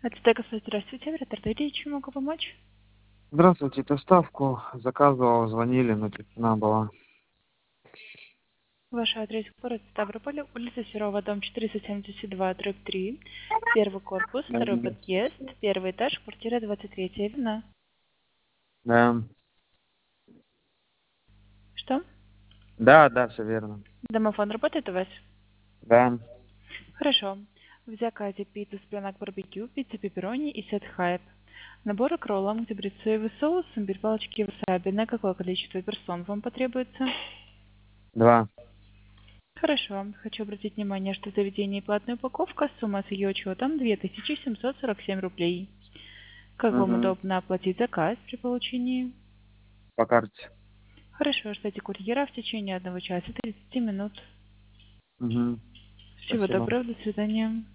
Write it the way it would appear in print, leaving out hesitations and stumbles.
Ацтека, здравствуйте, оператор Дмитрий, чем могу помочь? Здравствуйте, доставку заказывал, звонили, но тишина была. Ваш адрес город Ставрополь, улица Серова, дом 472, дробь 3, первый корпус, Да, второй подъезд, первый этаж, квартира 23, верно? да, Что? да, все верно. Домофон работает у вас? Да, Хорошо. В заказе пицца с пенок барбекю, пицца пепперони и сет хайп. Набор к роллам, где будет соевый соус, имбирь, палочки, васаби. На какое количество персон вам потребуется? два. Хорошо. Хочу обратить внимание, что в заведении платная упаковка, сумма с ее учетом 2747 рублей. Как вам Угу. удобно оплатить заказ при получении? По карте. Хорошо, ждите курьера в течение 1 часа 30 минут. Угу. Всего Спасибо. доброго, до свидания.